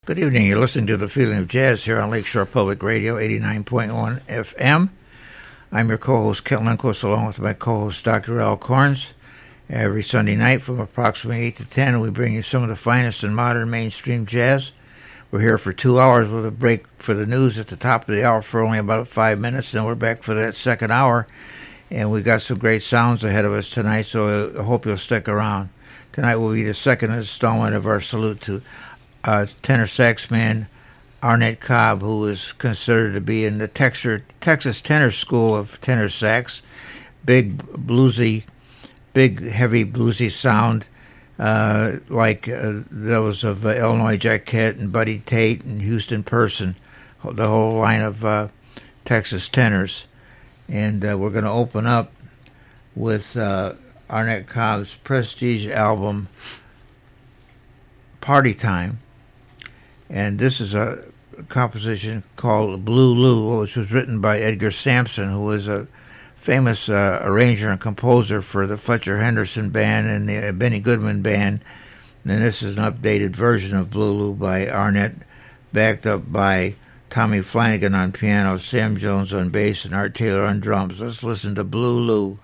Good evening. You're listening to The Feeling of Jazz here on Lakeshore Public Radio, 89.1 FM. I'm your co-host, Kent Lindquist, along with my co-host, Dr. Al Corns. Every Sunday night from approximately 8 to 10, we bring you some of the finest in modern mainstream jazz. We're here for 2 hours with a break for the news at the top of the hour for only about 5 minutes. Then we're back for that second hour. And we got some great sounds ahead of us tonight, so I hope you'll stick around. Tonight will be the second installment of our salute to tenor sax man Arnett Cobb, who is considered to be in the Texas Tenor School of tenor sax. Big, heavy bluesy sound, like those of Illinois Jacquet and Buddy Tate and Houston Person, the whole line of Texas tenors. And we're going to open up with Arnett Cobb's prestige album, Party Time. And this is a composition called Blue Lou, which was written by Edgar Sampson, who was a famous arranger and composer for the Fletcher Henderson Band and the Benny Goodman Band. And this is an updated version of Blue Lou by Arnett, backed up by Tommy Flanagan on piano, Sam Jones on bass, and Art Taylor on drums. Let's listen to Blue Lou.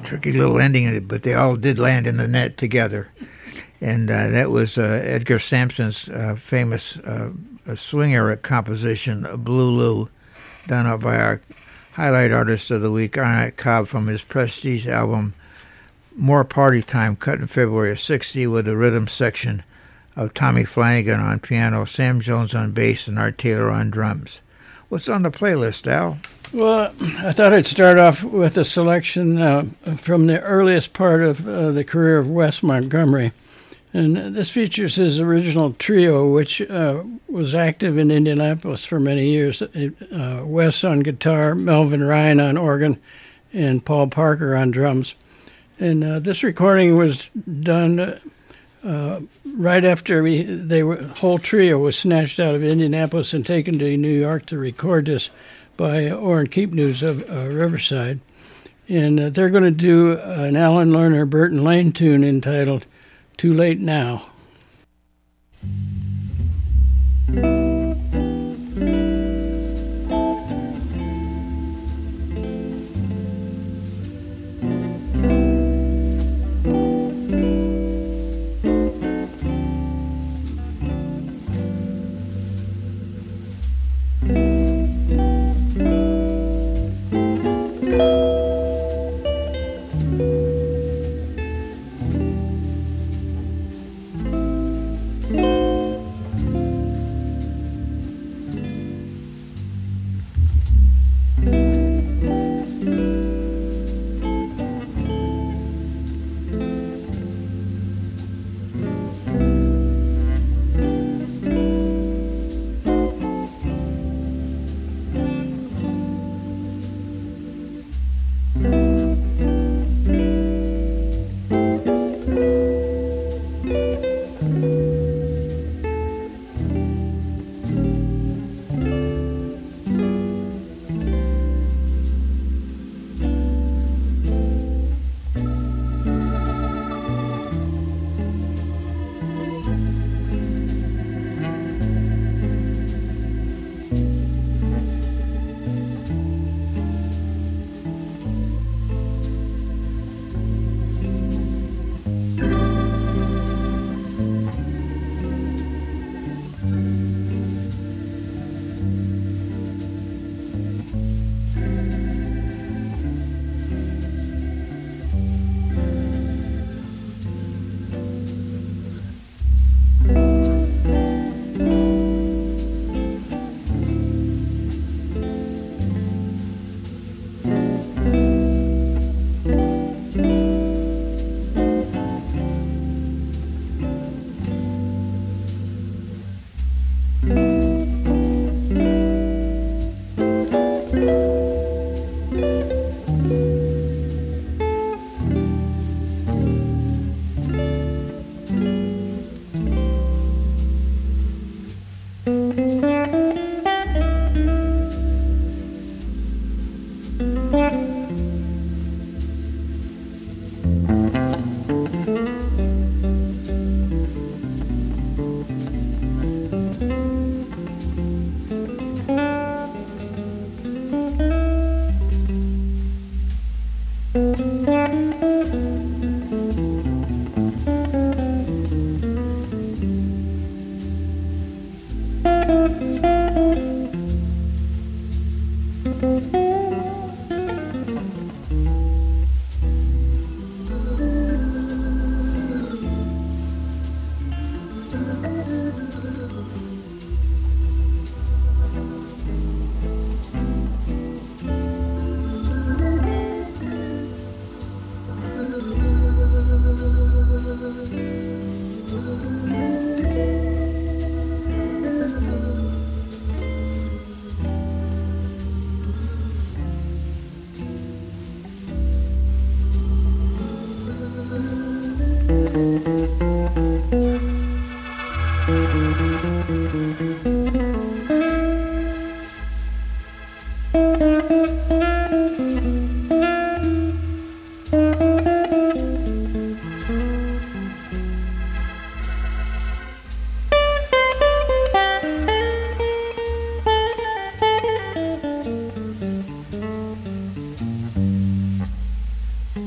tricky little ending, but they all did land in the net together. And that was Edgar Sampson's famous swing era composition, Blue Lou, done up by our highlight artist of the week, Arnett Cobb, from his prestige album More Party Time, cut in February of '60, with the rhythm section of Tommy Flanagan on piano, Sam Jones on bass, and Art Taylor on drums. What's on the playlist, Al? Well, I thought I'd start off with a selection from the earliest part of the career of Wes Montgomery. And this features his original trio, which was active in Indianapolis for many years. Wes on guitar, Melvin Ryan on organ, and Paul Parker on drums. And this recording was done right after the whole trio was snatched out of Indianapolis and taken to New York to record this by Orrin Keepnews of Riverside. And they're going to do an Alan Lerner, Burton Lane tune entitled Too Late Now.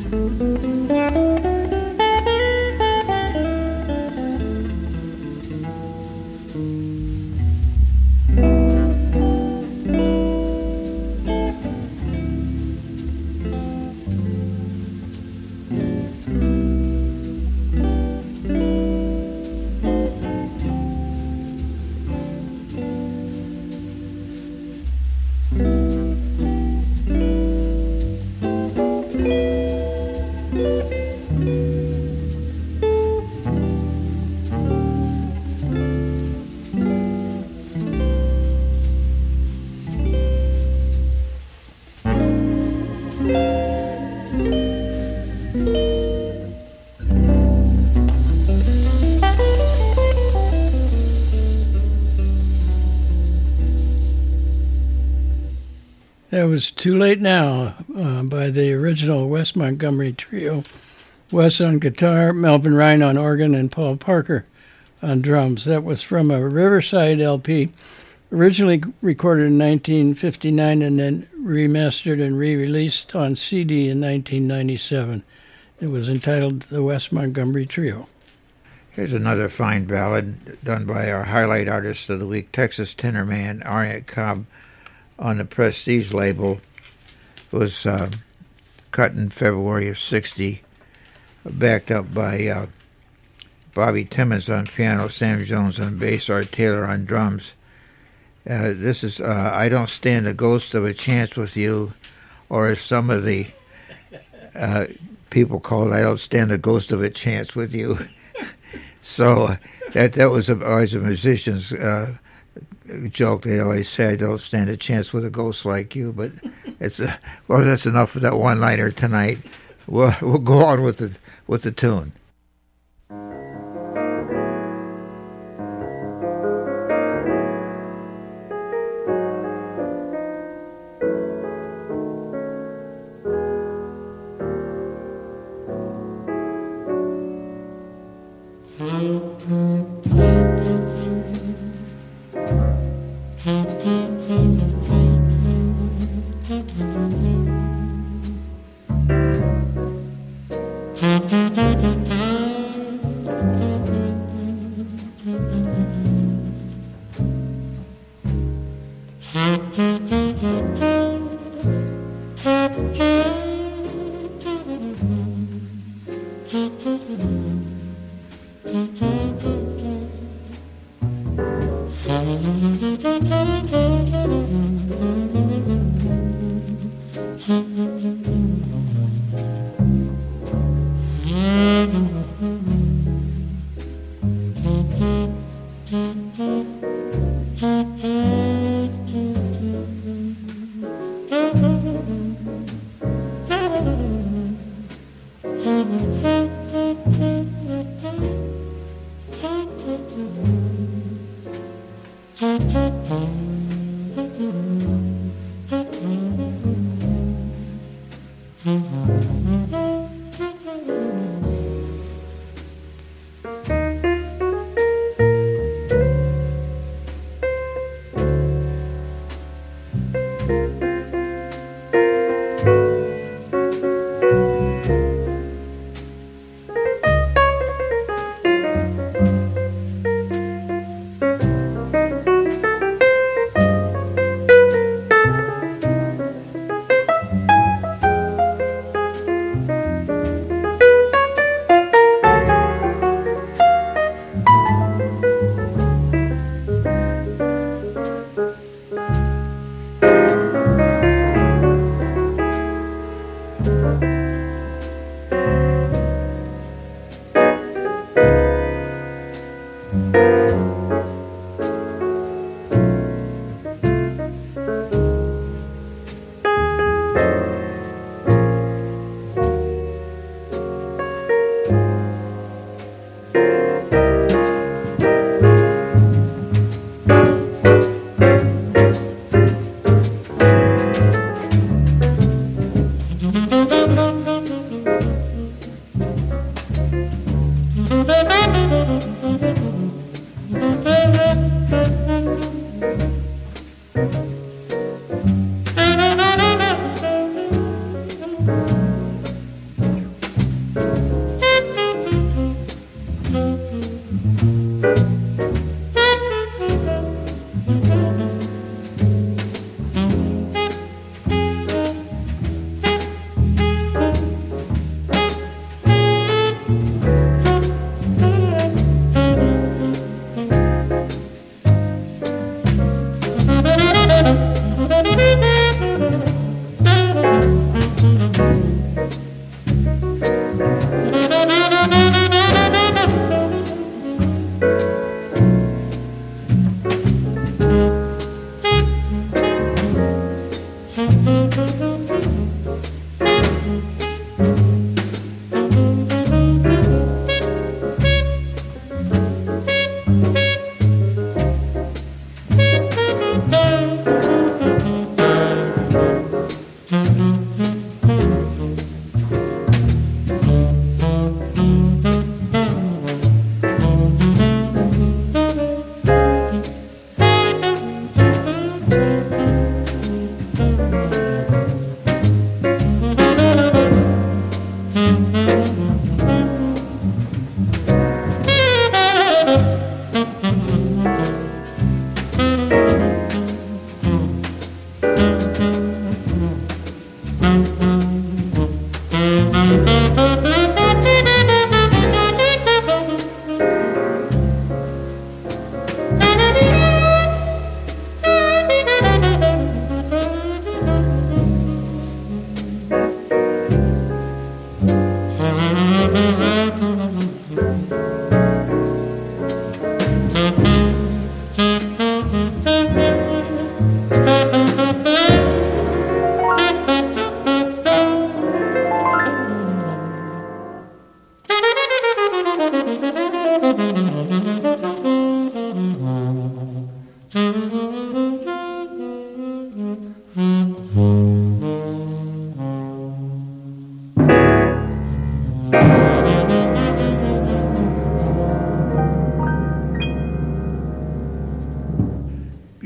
That was Too Late Now by the original Wes Montgomery Trio. Wes on guitar, Melvin Ryan on organ, and Paul Parker on drums. That was from a Riverside LP, originally recorded in 1959 and then remastered and re-released on CD in 1997. It was entitled The Wes Montgomery Trio. Here's another fine ballad done by our highlight artist of the week, Texas tenor man Ornette Cobb, on the Prestige label. It was cut in February of '60, backed up by Bobby Timmons on piano, Sam Jones on bass, Art Taylor on drums. This is I Don't Stand a Ghost of a Chance with You, or as some of the people call it, I Don't Stand a Ghost of a Chance with You. So that was always a musician's joke. They always say, I don't stand a chance with a ghost like you. But it's well, that's enough of that one-liner tonight. We'll go on with the tune.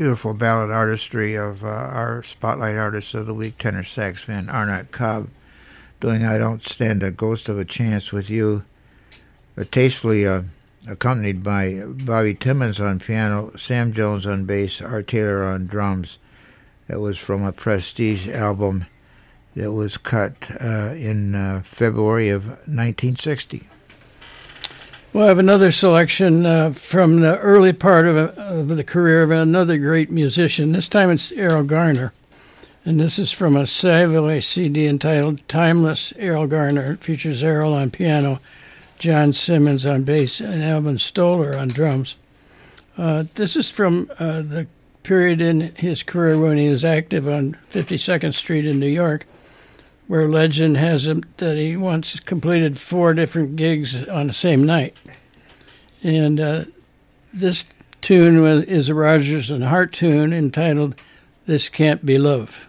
beautiful ballad artistry of our Spotlight Artist of the Week, tenor saxman Arnett Cobb, doing I Don't Stand a Ghost of a Chance with You, tastefully accompanied by Bobby Timmons on piano, Sam Jones on bass, Art Taylor on drums. That was from a Prestige album that was cut in February of 1960. We'll have another selection from the early part of the career of another great musician. This time it's Erroll Garner. And this is from a Savoy CD entitled Timeless Erroll Garner. It features Erroll on piano, John Simmons on bass, and Alvin Stoller on drums. This is from the period in his career when he was active on 52nd Street in New York, where legend has it that he once completed 4 different gigs on the same night. And this tune is a Rodgers and Hart tune entitled This Can't Be Love.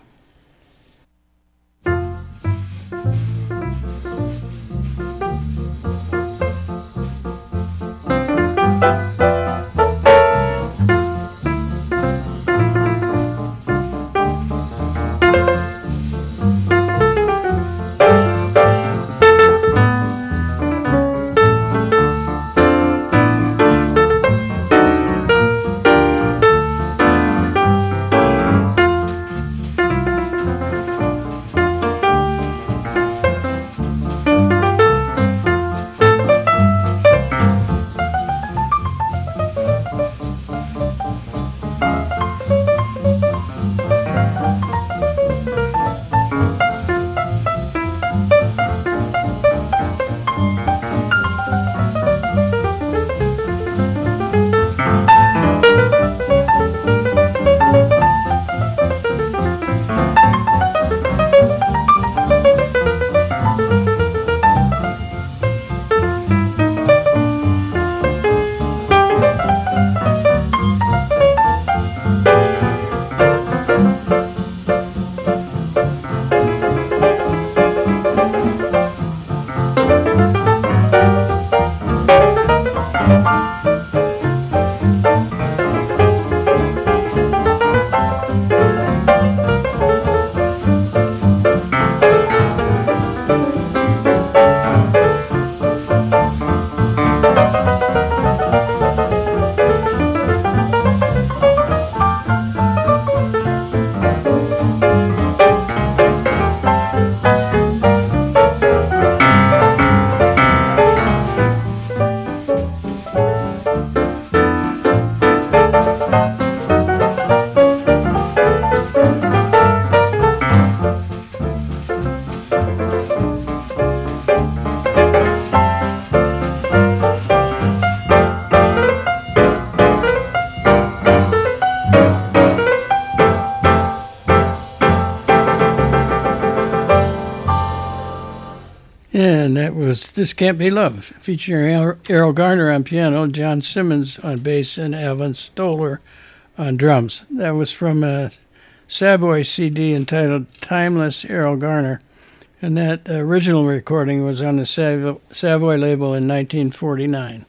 And that was This Can't Be Love, featuring Erroll Garner on piano, John Simmons on bass, and Alvin Stoller on drums. That was from a Savoy CD entitled Timeless Erroll Garner, and that original recording was on the Savoy label in 1949.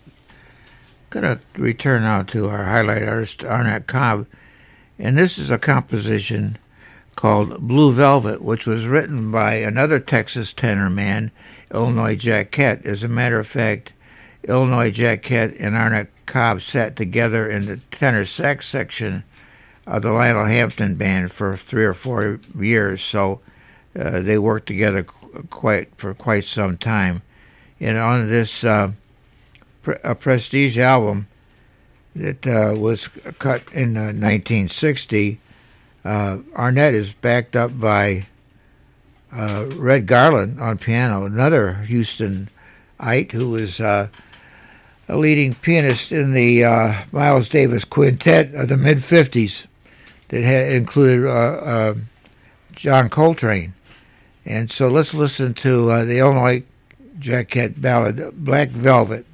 Going to return now to our highlight artist, Arnett Cobb, and this is a composition called Blue Velvet, which was written by another Texas tenor man, Illinois Jack Kett. As a matter of fact, Illinois Jack Kett and Arnett Cobb sat together in the tenor sax section of the Lionel Hampton Band for 3 or 4 years, so they worked together for quite some time. And on this a Prestige album that was cut in 1960, Arnett is backed up by Red Garland on piano, another Houstonite who was a leading pianist in the Miles Davis Quintet of the mid-50s that had included John Coltrane. And so let's listen to the Illinois Jack Kett ballad, Black Velvet.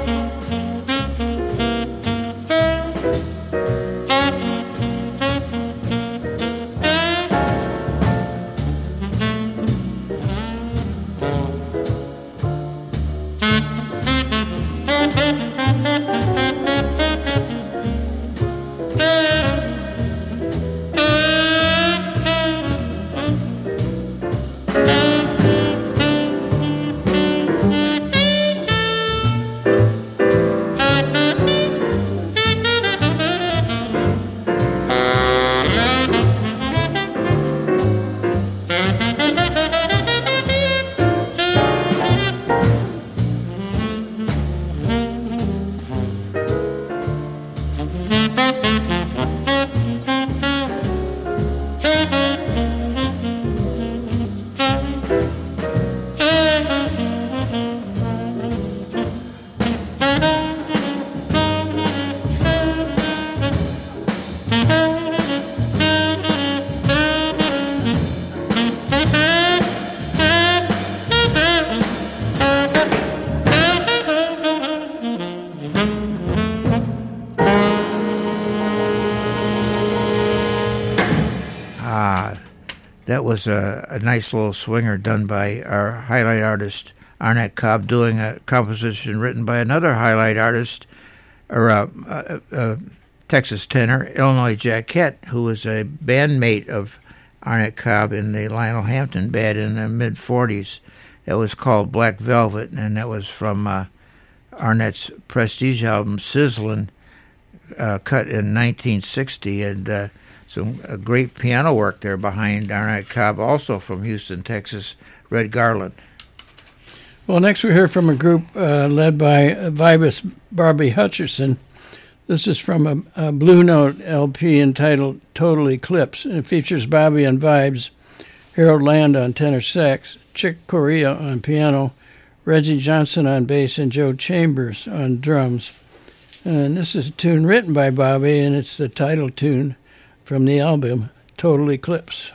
That was a nice little swinger done by our highlight artist, Arnett Cobb, doing a composition written by another highlight artist, or Texas tenor, Illinois Jacquette, who was a bandmate of Arnett Cobb in the Lionel Hampton band in the mid-'40s. That was called Black Velvet, and that was from Arnett's prestige album, Sizzlin', cut in 1960, and some great piano work there behind Arnett Cobb, also from Houston, Texas, Red Garland. Well, next we hear from a group led by vibist Barbie Hutcherson. This is from a Blue Note LP entitled Total Eclipse, and it features Bobby on vibes, Harold Land on tenor sax, Chick Corea on piano, Reggie Johnson on bass, and Joe Chambers on drums. And this is a tune written by Bobby, and it's the title tune from the album Total Eclipse.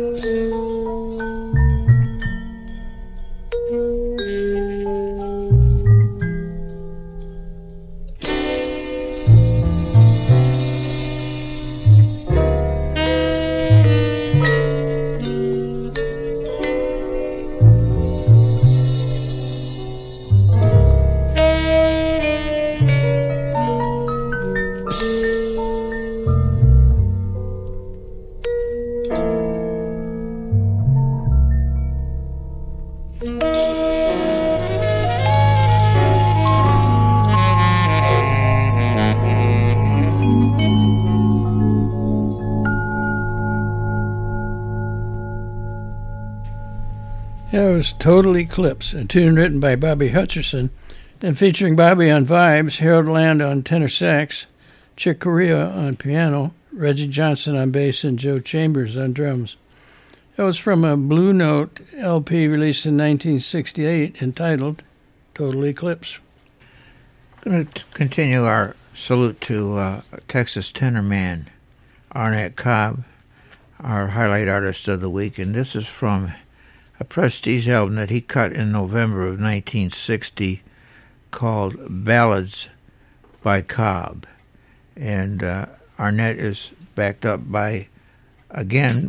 That was Total Eclipse, a tune written by Bobby Hutcherson and featuring Bobby on vibes, Harold Land on tenor sax, Chick Corea on piano, Reggie Johnson on bass, and Joe Chambers on drums. That was from a Blue Note LP released in 1968 entitled Total Eclipse. I'm going to continue our salute to Texas tenor man Arnett Cobb, our highlight artist of the week, and this is from a Prestige album that he cut in November of 1960 called Ballads by Cobb. And Arnett is backed up by a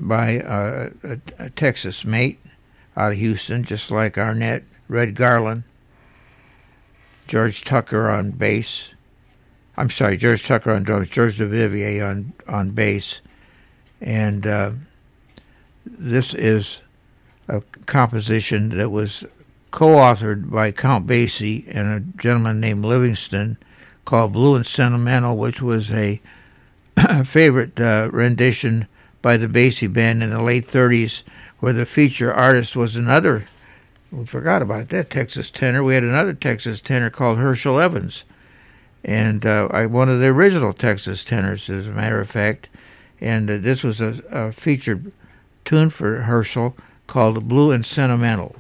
Texas mate out of Houston, just like Arnett, Red Garland, George Tucker on bass. I'm sorry, George Tucker on drums, George DeVivier on bass. And this is a composition that was co-authored by Count Basie and a gentleman named Livingston called Blue and Sentimental, which was a favorite rendition by the Basie Band in the late 30s, where the feature artist was another, we forgot about that Texas tenor. We had another Texas tenor called Herschel Evans, and one of the original Texas tenors, as a matter of fact. And this was a featured tune for Herschel called Blue and Sentimental.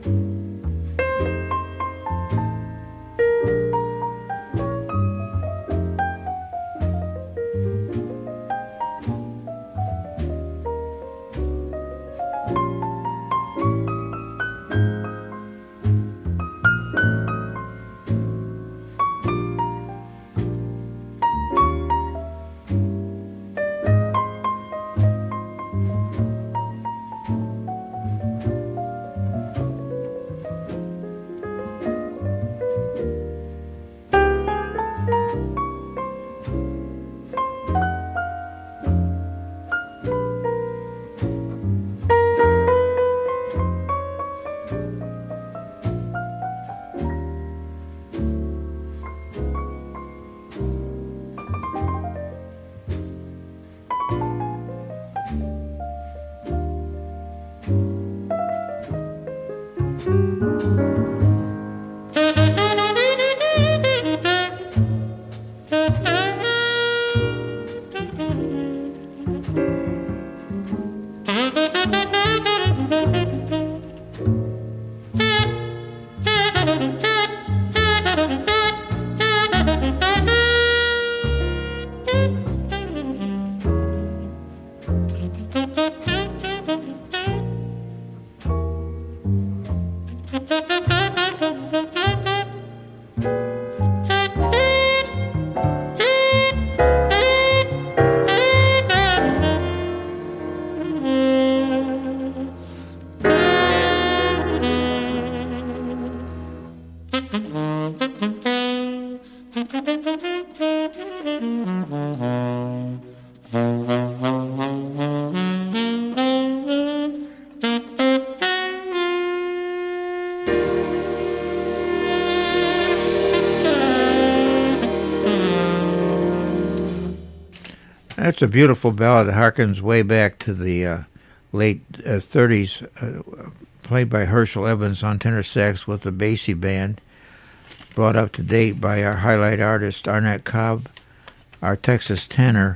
That's a beautiful ballad that harkens way back to the late 30s, played by Herschel Evans on tenor sax with the Basie Band, brought up to date by our highlight artist Arnett Cobb, our Texas tenor,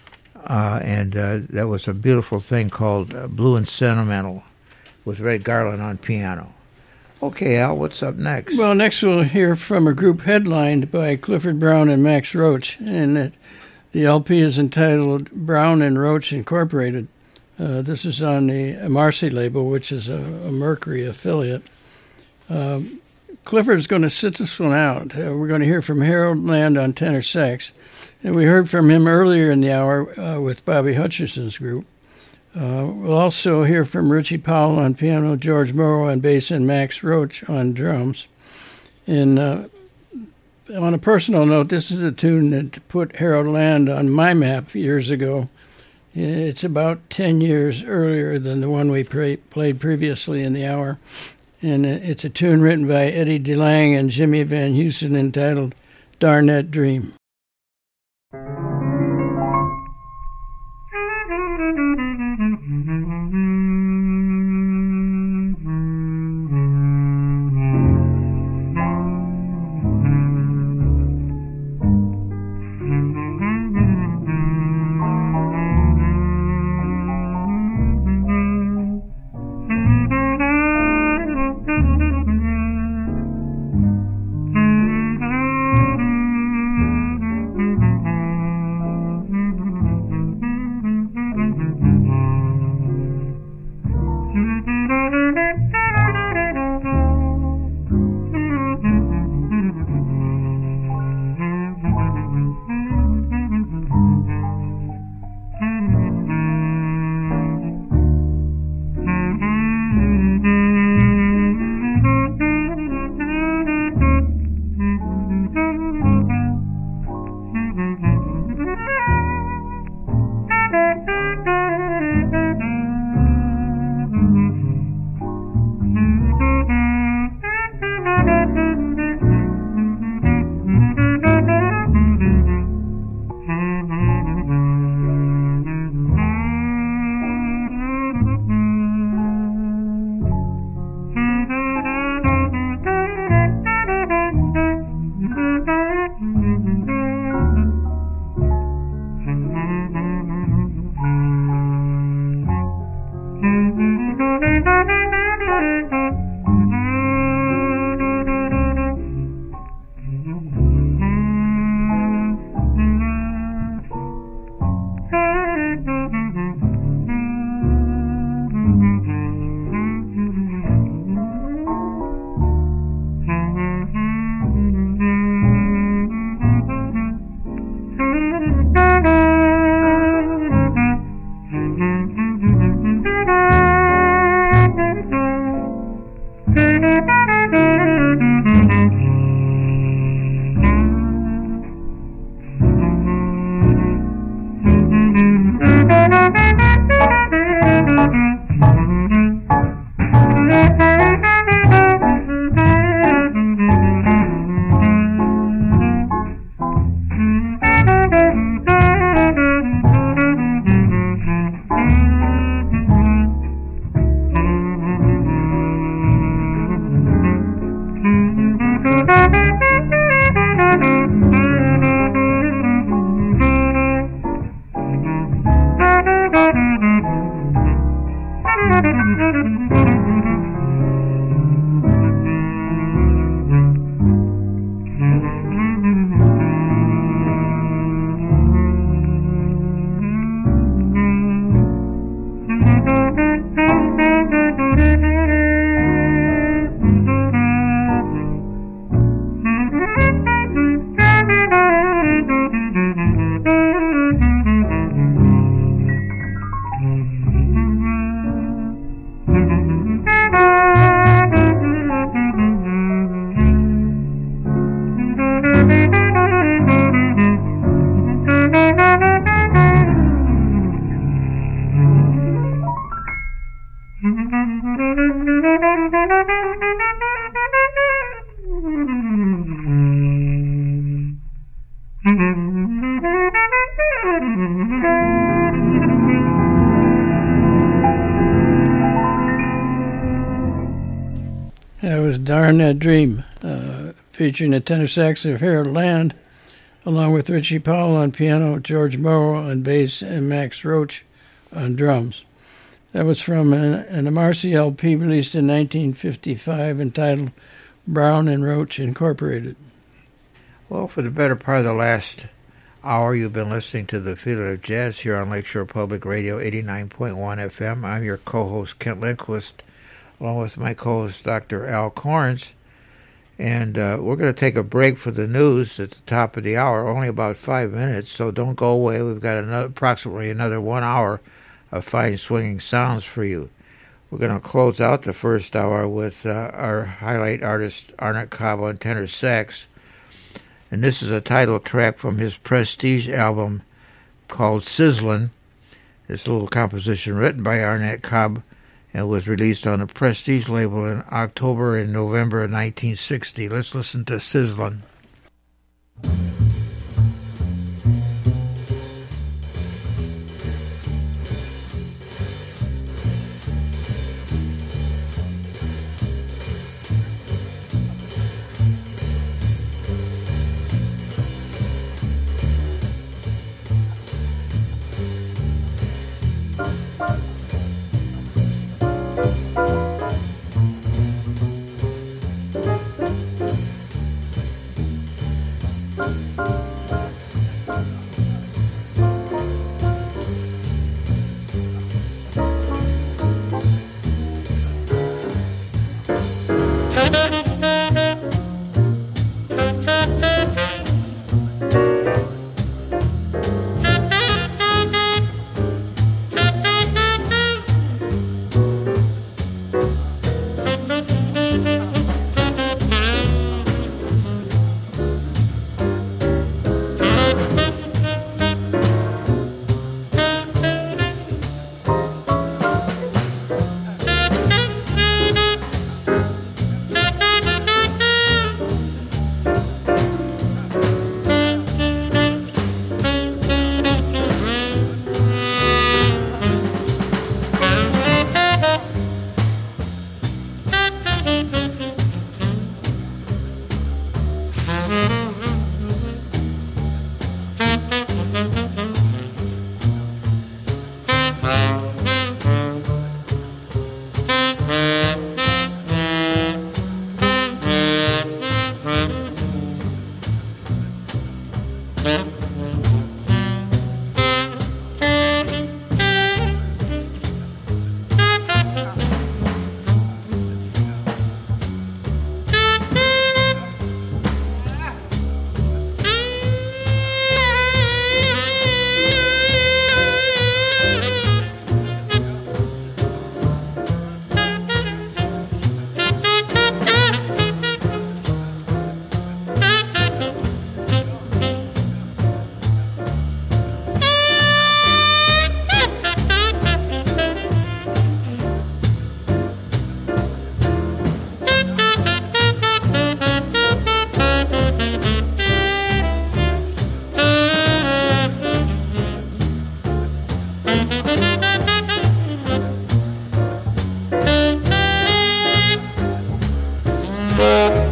and that was a beautiful thing called Blue and Sentimental with Red Garland on piano. Okay, Al, what's up next? Well, next we'll hear from a group headlined by Clifford Brown and Max Roach, and the LP is entitled Brown and Roach Incorporated. This is on the Marcy label, which is a Mercury affiliate. Clifford's going to sit this one out. We're going to hear from Harold Land on tenor sax, and we heard from him earlier in the hour with Bobby Hutcherson's group. We'll also hear from Richie Powell on piano, George Morrow on bass, and Max Roach on drums. And on a personal note, this is a tune that put Harold Land on my map years ago. It's about 10 years earlier than the one we played previously in the hour. And it's a tune written by Eddie DeLange and Jimmy Van Heusen entitled Darn That Dream. That was Darn That Dream, featuring the tenor sax of Harold Land, along with Richie Powell on piano, George Morrow on bass, and Max Roach on drums. That was from an Marcy LP released in 1955 entitled Brown and Roach Incorporated. Well, for the better part of the last hour, you've been listening to the Feeling of Jazz here on Lakeshore Public Radio 89.1 FM. I'm your co-host, Kent Lindquist, along with my co-host, Dr. Al Corns. And we're going to take a break for the news at the top of the hour, only about 5 minutes, so don't go away. We've got approximately another 1 hour of fine swinging sounds for you. We're going to close out the first hour with our highlight artist, Arnett Cobb on tenor sax. And this is a title track from his Prestige album called Sizzlin'. It's a little composition written by Arnett Cobb and was released on the Prestige label in October and November of 1960. Let's listen to Sizzlin'. Thank